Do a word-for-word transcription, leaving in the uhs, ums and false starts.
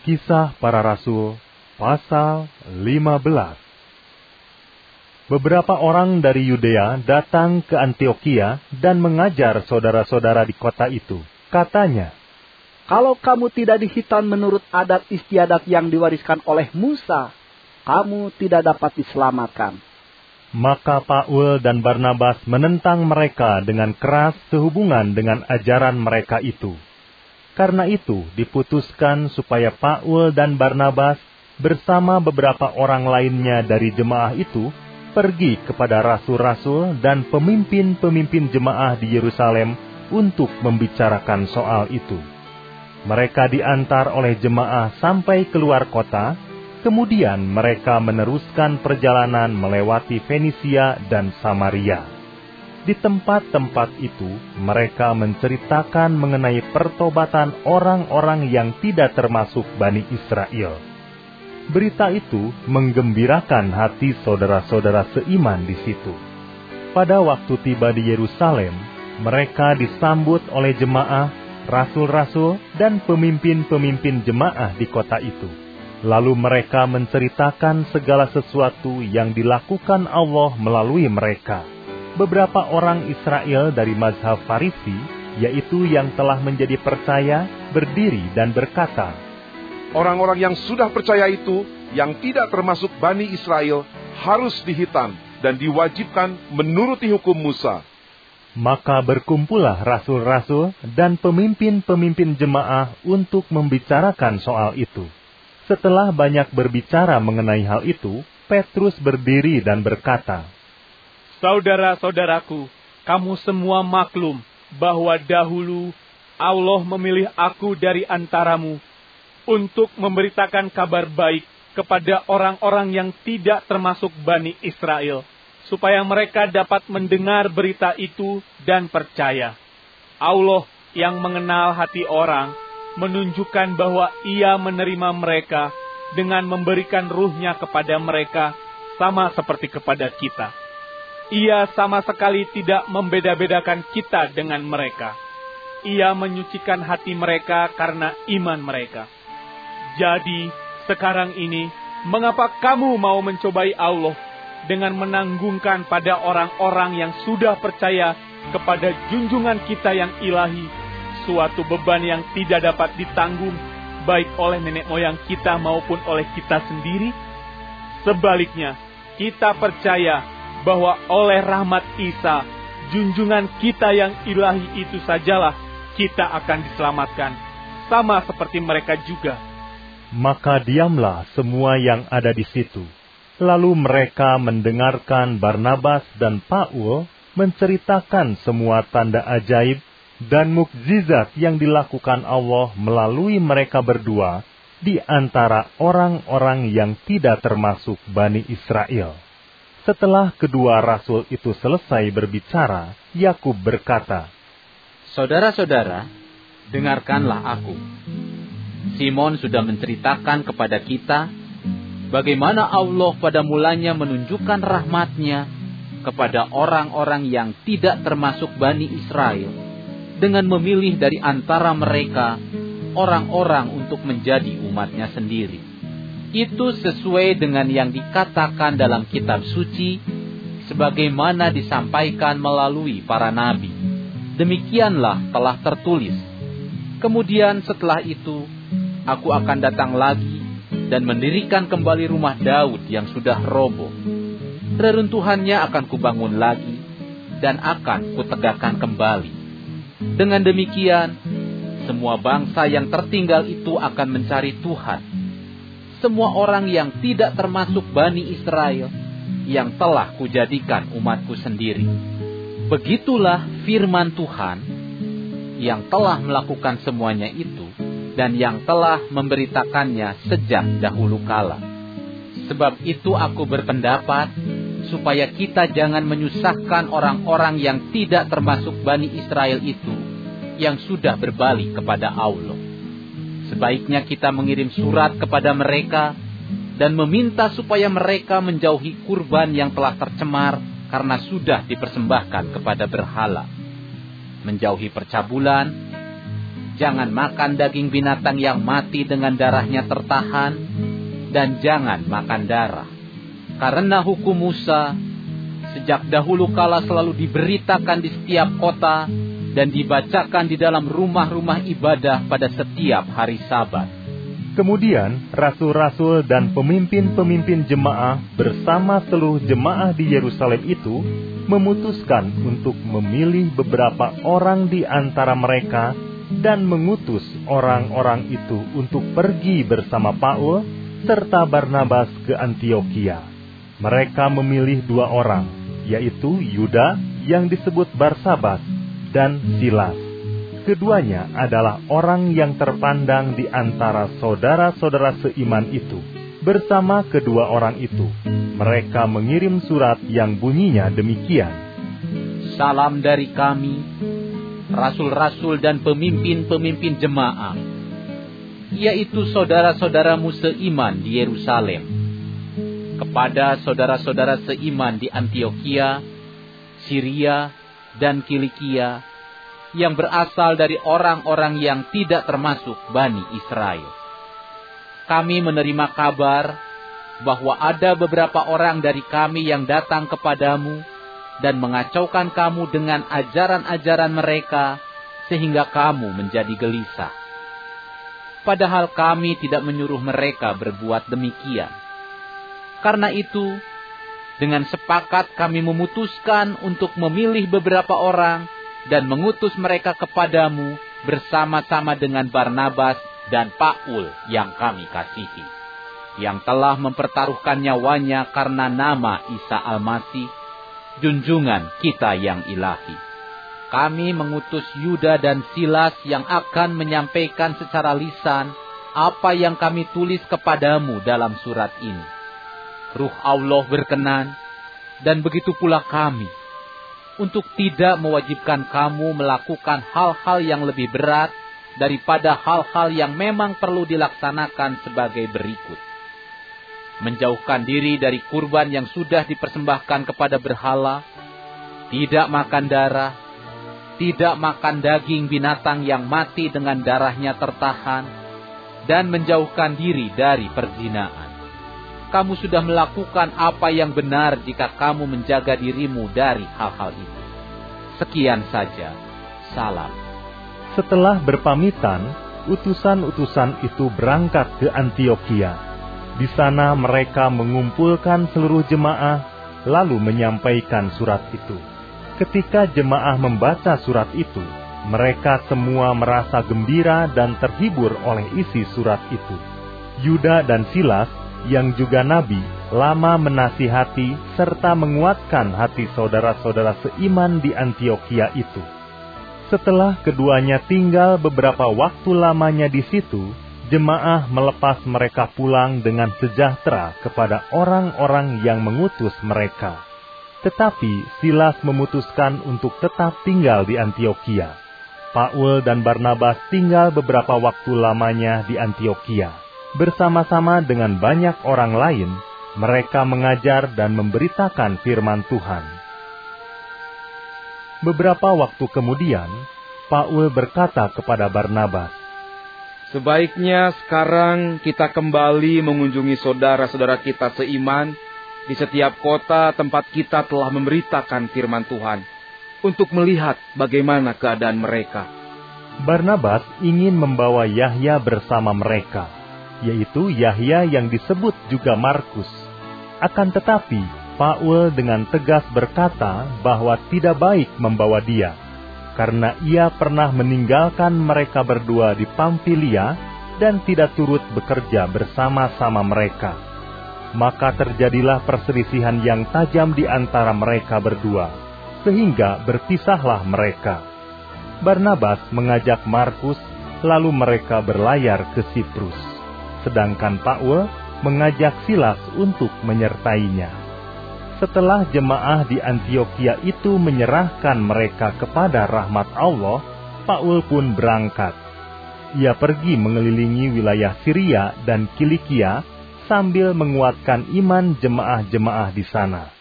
Kisah Para Rasul, pasal lima belas. Beberapa orang dari Yudea datang ke Antiokhia dan mengajar saudara-saudara di kota itu. Katanya, "Kalau kamu tidak dihitan menurut adat istiadat yang diwariskan oleh Musa, kamu tidak dapat diselamatkan." Maka Paul dan Barnabas menentang mereka dengan keras sehubungan dengan ajaran mereka itu. Karena itu diputuskan supaya Paul dan Barnabas bersama beberapa orang lainnya dari jemaah itu pergi kepada rasul-rasul dan pemimpin-pemimpin jemaah di Yerusalem untuk membicarakan soal itu. Mereka diantar oleh jemaah sampai keluar kota, kemudian mereka meneruskan perjalanan melewati Fenisia dan Samaria. Di tempat-tempat itu, mereka menceritakan mengenai pertobatan orang-orang yang tidak termasuk Bani Israel. Berita itu menggembirakan hati saudara-saudara seiman di situ. Pada waktu tiba di Yerusalem, mereka disambut oleh jemaah, rasul-rasul, dan pemimpin-pemimpin jemaah di kota itu. Lalu mereka menceritakan segala sesuatu yang dilakukan Allah melalui mereka. Beberapa orang Israel dari mazhab Farisi, yaitu yang telah menjadi percaya, berdiri dan berkata, "Orang-orang yang sudah percaya itu, yang tidak termasuk Bani Israel, harus dihitan dan diwajibkan menuruti hukum Musa." Maka berkumpullah rasul-rasul dan pemimpin-pemimpin jemaah untuk membicarakan soal itu. Setelah banyak berbicara mengenai hal itu, Petrus berdiri dan berkata, "Saudara-saudaraku, kamu semua maklum bahwa dahulu Allah memilih aku dari antaramu untuk memberitakan kabar baik kepada orang-orang yang tidak termasuk Bani Israel, supaya mereka dapat mendengar berita itu dan percaya. Allah yang mengenal hati orang menunjukkan bahwa Ia menerima mereka dengan memberikan ruh-Nya kepada mereka sama seperti kepada kita. Ia sama sekali tidak membeda-bedakan kita dengan mereka. Ia menyucikan hati mereka karena iman mereka. Jadi, sekarang ini, mengapa kamu mau mencobai Allah dengan menanggungkan pada orang-orang yang sudah percaya kepada junjungan kita yang ilahi, suatu beban yang tidak dapat ditanggung, baik oleh nenek moyang kita maupun oleh kita sendiri? Sebaliknya, kita percaya bahwa oleh rahmat Isa, junjungan kita yang ilahi itu sajalah kita akan diselamatkan, sama seperti mereka juga." Maka diamlah semua yang ada di situ. Lalu mereka mendengarkan Barnabas dan Paul menceritakan semua tanda ajaib dan mukjizat yang dilakukan Allah melalui mereka berdua di antara orang-orang yang tidak termasuk Bani Israel. Setelah kedua rasul itu selesai berbicara, Yakub berkata, "Saudara-saudara, dengarkanlah aku. Simon sudah menceritakan kepada kita bagaimana Allah pada mulanya menunjukkan rahmat-Nya kepada orang-orang yang tidak termasuk Bani Israel dengan memilih dari antara mereka orang-orang untuk menjadi umat-Nya sendiri. Itu sesuai dengan yang dikatakan dalam kitab suci, sebagaimana disampaikan melalui para nabi. Demikianlah telah tertulis. Kemudian setelah itu, aku akan datang lagi dan mendirikan kembali rumah Daud yang sudah roboh. Reruntuhannya akan kubangun lagi dan akan kutegakkan kembali. Dengan demikian, semua bangsa yang tertinggal itu akan mencari Tuhan. Semua orang yang tidak termasuk Bani Israel yang telah kujadikan umatku sendiri. Begitulah firman Tuhan yang telah melakukan semuanya itu dan yang telah memberitakannya sejak dahulu kala. Sebab itu aku berpendapat supaya kita jangan menyusahkan orang-orang yang tidak termasuk Bani Israel itu yang sudah berbalik kepada Allah. Sebaiknya kita mengirim surat kepada mereka dan meminta supaya mereka menjauhi kurban yang telah tercemar karena sudah dipersembahkan kepada berhala, menjauhi percabulan, jangan makan daging binatang yang mati dengan darahnya tertahan, dan jangan makan darah. Karena hukum Musa sejak dahulu kala selalu diberitakan di setiap kota dan dibacakan di dalam rumah-rumah ibadah pada setiap hari Sabat. Kemudian rasul-rasul dan pemimpin-pemimpin jemaah bersama seluruh jemaah di Yerusalem itu memutuskan untuk memilih beberapa orang di antara mereka dan mengutus orang-orang itu untuk pergi bersama Paulus serta Barnabas ke Antiokhia. Mereka memilih dua orang, yaitu Yuda yang disebut Barsabas dan Silas. Keduanya adalah orang yang terpandang di antara saudara-saudara seiman itu. Bersama kedua orang itu, mereka mengirim surat yang bunyinya demikian. Salam dari kami, rasul-rasul dan pemimpin-pemimpin jemaah, yaitu saudara-saudaramu seiman di Yerusalem. Kepada saudara-saudara seiman di Antiokhia, Syria, dan Kilikia, yang berasal dari orang-orang yang tidak termasuk Bani Israel. Kami menerima kabar bahwa ada beberapa orang dari kami yang datang kepadamu dan mengacaukan kamu dengan ajaran-ajaran mereka sehingga kamu menjadi gelisah. Padahal kami tidak menyuruh mereka berbuat demikian. Karena itu, dengan sepakat kami memutuskan untuk memilih beberapa orang dan mengutus mereka kepadamu bersama-sama dengan Barnabas dan Paul yang kami kasihi, yang telah mempertaruhkan nyawanya karena nama Isa Al-Masih, junjungan kita yang ilahi. Kami mengutus Yuda dan Silas yang akan menyampaikan secara lisan apa yang kami tulis kepadamu dalam surat ini. Ruh Allah berkenan, dan begitu pula kami, untuk tidak mewajibkan kamu melakukan hal-hal yang lebih berat daripada hal-hal yang memang perlu dilaksanakan sebagai berikut. Menjauhkan diri dari kurban yang sudah dipersembahkan kepada berhala, tidak makan darah, tidak makan daging binatang yang mati dengan darahnya tertahan, dan menjauhkan diri dari perzinaan. Kamu sudah melakukan apa yang benar jika kamu menjaga dirimu dari hal-hal itu. Sekian saja. Salam. Setelah berpamitan, utusan-utusan itu berangkat ke Antiokhia. Di sana mereka mengumpulkan seluruh jemaah, lalu menyampaikan surat itu. Ketika jemaah membaca surat itu, mereka semua merasa gembira dan terhibur oleh isi surat itu. Yuda dan Silas, yang juga nabi, lama menasihati serta menguatkan hati saudara-saudara seiman di Antiokhia itu. Setelah keduanya tinggal beberapa waktu lamanya di situ, jemaah melepas mereka pulang dengan sejahtera kepada orang-orang yang mengutus mereka. Tetapi Silas memutuskan untuk tetap tinggal di Antiokhia. Paul dan Barnabas tinggal beberapa waktu lamanya di Antiokhia. Bersama-sama dengan banyak orang lain, mereka mengajar dan memberitakan firman Tuhan. Beberapa waktu kemudian, Paul berkata kepada Barnabas, "Sebaiknya sekarang kita kembali mengunjungi saudara-saudara kita seiman di setiap kota tempat kita telah memberitakan firman Tuhan, untuk melihat bagaimana keadaan mereka." Barnabas ingin membawa Yahya bersama mereka, yaitu Yahya yang disebut juga Markus. Akan tetapi, Paul dengan tegas berkata bahwa tidak baik membawa dia, karena ia pernah meninggalkan mereka berdua di Pamfilia dan tidak turut bekerja bersama-sama mereka. Maka terjadilah perselisihan yang tajam di antara mereka berdua, sehingga berpisahlah mereka. Barnabas mengajak Markus, lalu mereka berlayar ke Siprus. Sedangkan Paul mengajak Silas untuk menyertainya. Setelah jemaah di Antiokhia itu menyerahkan mereka kepada rahmat Allah, Paul pun berangkat. Ia pergi mengelilingi wilayah Syria dan Kilikia sambil menguatkan iman jemaah-jemaah di sana.